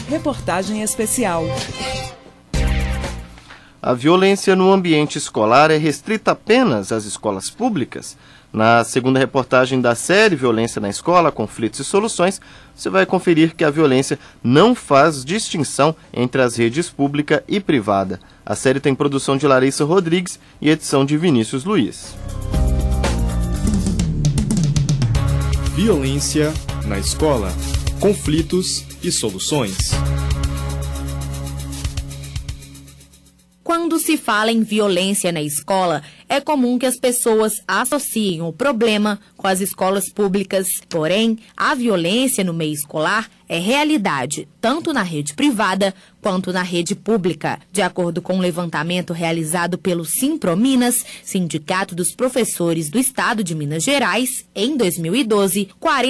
Reportagem especial. A violência no ambiente escolar é restrita apenas às escolas públicas? Na segunda reportagem da série Violência na Escola, Conflitos e Soluções, você vai conferir que a violência não faz distinção entre as redes pública e privada. A série tem produção de Larissa Rodrigues e edição de Vinícius Luiz. Violência na Escola, Conflitos e Soluções. Quando se fala em violência na escola, é comum que as pessoas associem o problema com as escolas públicas. Porém, a violência no meio escolar é realidade, tanto na rede privada quanto na rede pública. De acordo com um levantamento realizado pelo Simprominas, Sindicato dos Professores do Estado de Minas Gerais, em 2012,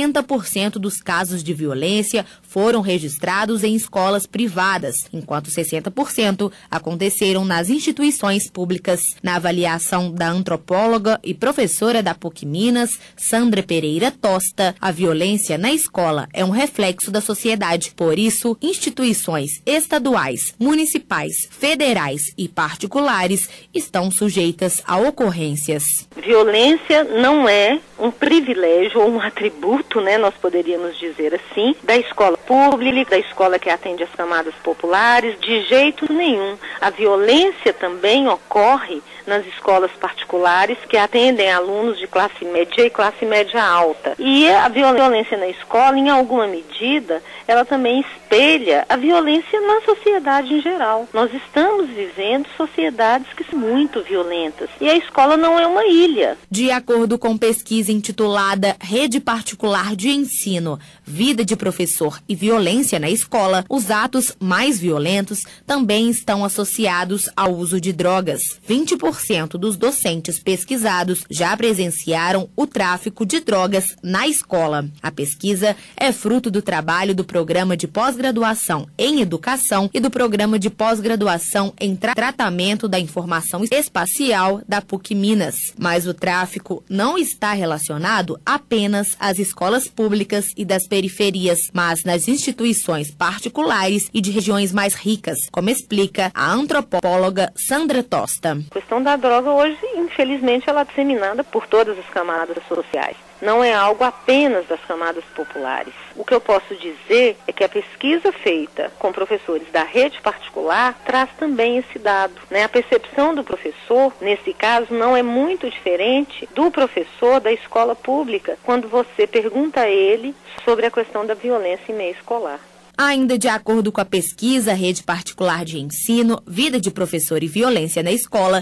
40% dos casos de violência foram registrados em escolas privadas, enquanto 60% aconteceram nas instituições públicas. Na avaliação da antropóloga e professora da PUC Minas, Sandra Pereira Tosta, a violência na escola é um reflexo da sociedade. Por isso, instituições estaduais, municipais, federais e particulares estão sujeitas a ocorrências. Violência não é um privilégio ou um atributo, nós poderíamos dizer assim, da escola pública, da escola que atende as camadas populares, de jeito nenhum. A violência também ocorre nas escolas particulares que atendem alunos de classe média e classe média alta. E a violência na escola, em alguma medida, ela também espelha a violência na sociedade em geral. Nós estamos vivendo sociedades que são muito violentas e a escola não é uma ilha. De acordo com pesquisa intitulada Rede Particular de Ensino, Vida de Professor e Violência na Escola, os atos mais violentos também estão associados ao uso de drogas. 20% dos docentes pesquisados já presenciaram o tráfico de drogas na escola. A pesquisa é fruto do trabalho do Programa de Pós-Graduação em Educação e do Programa de Pós-Graduação em Tratamento da Informação Espacial da PUC Minas. Mas o tráfico não está relacionado apenas às escolas públicas e das periferias, mas nas instituições particulares e de regiões mais ricas, como explica a antropóloga Sandra Tosta. A questão da droga hoje, infelizmente, ela é disseminada por todas as camadas sociais. Não é algo apenas das camadas populares. O que eu posso dizer é que a pesquisa feita com professores da rede particular traz também esse dado, A percepção do professor, nesse caso, não é muito diferente do professor da escola pública, quando você pergunta a ele sobre a questão da violência em meio escolar. Ainda de acordo com a pesquisa Rede Particular de Ensino, Vida de Professor e Violência na Escola,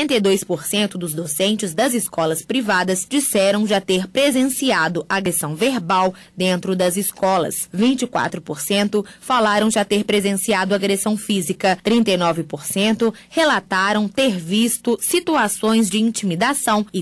62% dos docentes das escolas privadas disseram já ter presenciado agressão verbal dentro das escolas. 24% falaram já ter presenciado agressão física. 39% relataram ter visto situações de intimidação e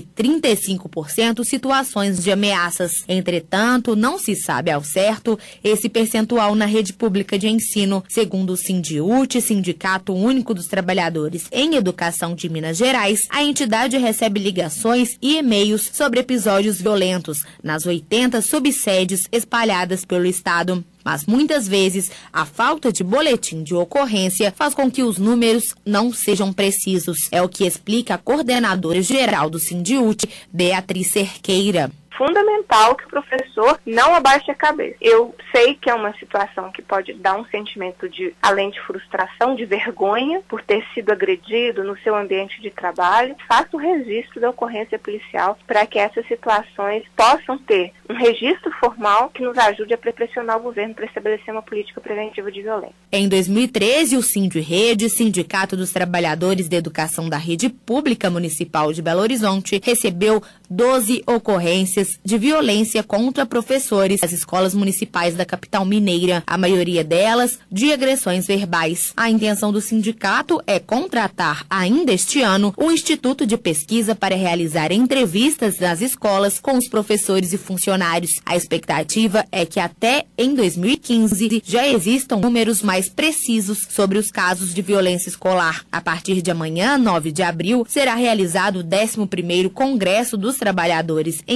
35% situações de ameaças. Entretanto, não se sabe ao certo esse percentual na rede pública de ensino. Segundo o Sindiúte, Sindicato Único dos Trabalhadores em Educação de Minas Gerais, a entidade recebe ligações e e-mails sobre episódios violentos nas 80 subsedes espalhadas pelo estado. Mas muitas vezes a falta de boletim de ocorrência faz com que os números não sejam precisos. É o que explica a coordenadora geral do Sindiúte, Beatriz Cerqueira. Fundamental que o professor não abaixe a cabeça. Eu sei que é uma situação que pode dar um sentimento de, além de frustração, de vergonha por ter sido agredido no seu ambiente de trabalho. Faça o registro da ocorrência policial para que essas situações possam ter um registro formal que nos ajude a pressionar o governo para estabelecer uma política preventiva de violência. Em 2013, o Sindirede, Sindicato dos Trabalhadores da Educação da Rede Pública Municipal de Belo Horizonte, recebeu 12 ocorrências de violência contra professores das escolas municipais da capital mineira, a maioria delas de agressões verbais. A intenção do sindicato é contratar, ainda este ano, um instituto de pesquisa para realizar entrevistas nas escolas com os professores e funcionários. A expectativa é que até em 2015 já existam números mais precisos sobre os casos de violência escolar. A partir de amanhã, 9 de abril, será realizado o 11º Congresso dos Trabalhadores em Educação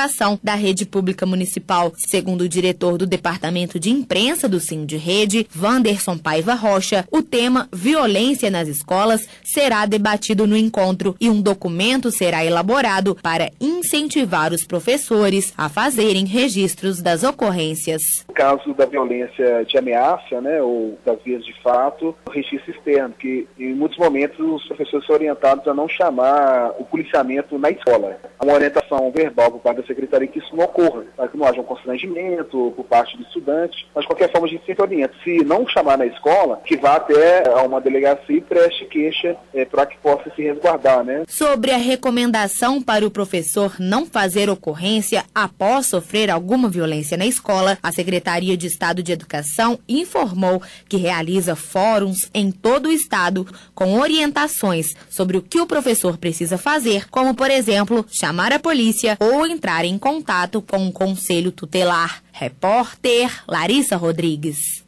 Educação da Rede Pública Municipal. Segundo o diretor do Departamento de Imprensa do Sindirrede, Wanderson Paiva Rocha, o tema violência nas escolas será debatido no encontro e um documento será elaborado para incentivar os professores a fazerem registros das ocorrências. No caso da violência de ameaça, né, ou das vias de fato, o registro externo, que em muitos momentos os professores são orientados a não chamar o policiamento na escola. Há uma orientação verbal por parte da secretaria que isso não ocorra, para que não haja um constrangimento por parte do estudante, mas de qualquer forma a gente sempre orienta. Se não chamar na escola, que vá até uma delegacia e preste queixa para que possa se resguardar, né? Sobre a recomendação para o professor não fazer ocorrência após sofrer alguma violência na escola, a Secretaria de Estado de Educação informou que realiza fóruns em todo o estado com orientações sobre o que o professor precisa fazer, como, por exemplo, chamar a polícia ou entrar em contato com o conselho tutelar. Repórter Larissa Rodrigues.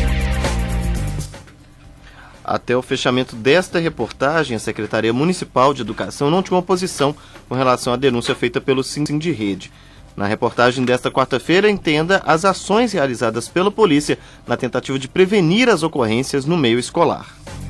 Até o fechamento desta reportagem, a Secretaria Municipal de Educação não tinha uma posição com relação à denúncia feita pelo Sindirrede. Na reportagem desta quarta-feira, entenda as ações realizadas pela polícia na tentativa de prevenir as ocorrências no meio escolar.